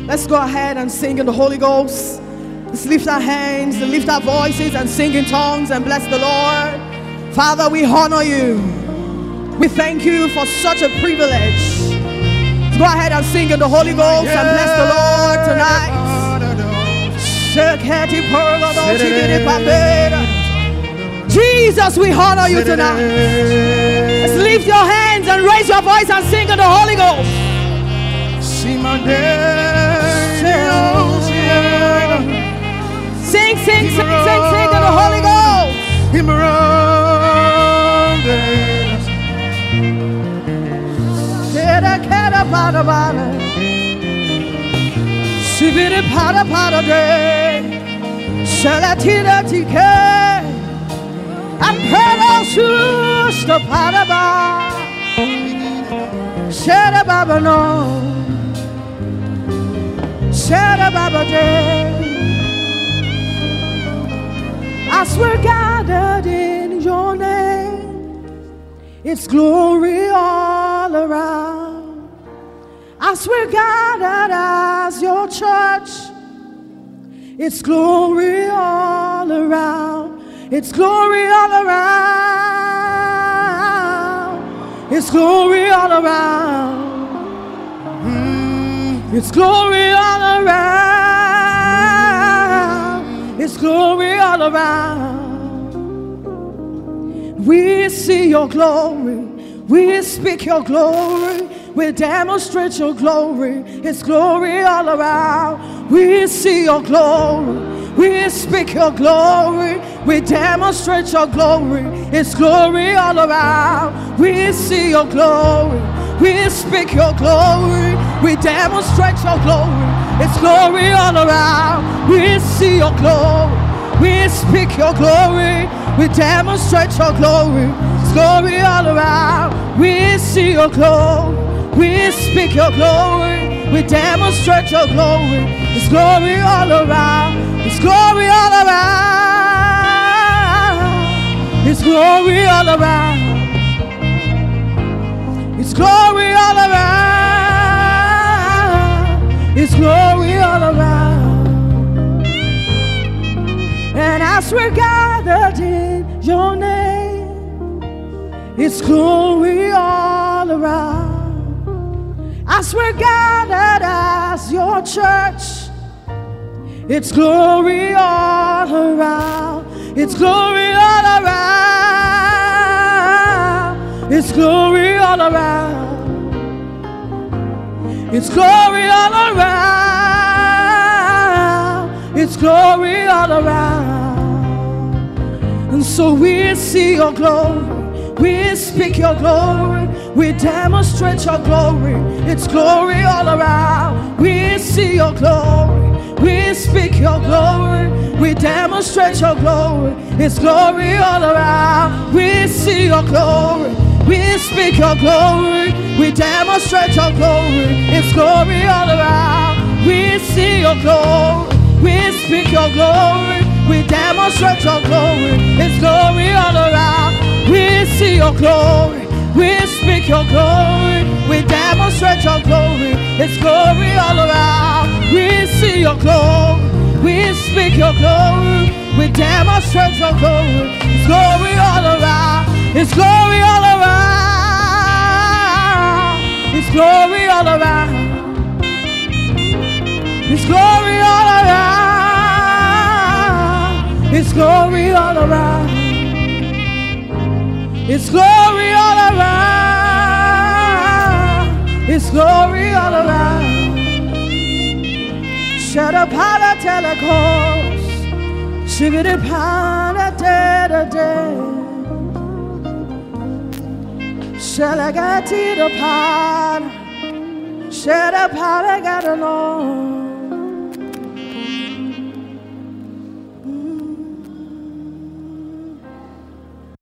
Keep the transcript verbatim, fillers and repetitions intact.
Let's go ahead and sing in the Holy Ghost. Let's lift our hands and lift our voices and sing in tongues and bless the Lord. Father, we honor you. We thank you for such a privilege. Let's go ahead and sing in the Holy Ghost and bless the Lord tonight. Jesus, we honor you tonight. Let's lift your hands and raise your voice and sing in the Holy Ghost. Sing, sing, sing, sing, sing in the Holy Ghost. Sibiri para para de, shalatira tike, ampero susto para ba, shara baba no, shara baba de. As we're gathered in your name, it's glory all around. As we're gathered as your church, it's glory all around. It's glory all around. It's glory all around. Mm. It's glory all around. It's glory all around. We see your glory. We speak your glory. We demonstrate your glory. It's glory all around. We see your glory. We speak your glory. We demonstrate your glory. It's glory all around. We see your glory. We speak your glory. We demonstrate your glory. It's glory all around. We see your glory. We speak your glory. We demonstrate your glory. It's glory all around. We see your glory. We speak your glory. We demonstrate your glory. It's glory all around. It's glory all around. It's glory all around. It's glory all around. It's glory all around. And as we're gathered in your name, it's glory all around. As we're gathered as your church, it's glory all around. It's glory all around. It's glory all around. It's glory all around. It's glory all around. And so we see your glory. We speak your glory. We demonstrate your glory. It's glory all around. We see your glory. We speak your glory. We demonstrate your glory. It's glory all around. We see your glory. We speak your glory. We demonstrate your glory. It's glory all around. We see your glory. We speak your glory. We demonstrate your glory. It's glory all around. We see your glory. We speak your glory. We demonstrate your glory. It's glory all around. We see your glory. We speak your glory. We demonstrate your glory. It's glory all around. It's glory all around. It's glory all around. It's glory all around. It's glory all around. It's glory all around. It's glory all around. Shut up, Hala Telecos. Shivit it, Hala Deda. Shall I get to the pot? Shut up, Hala got alone.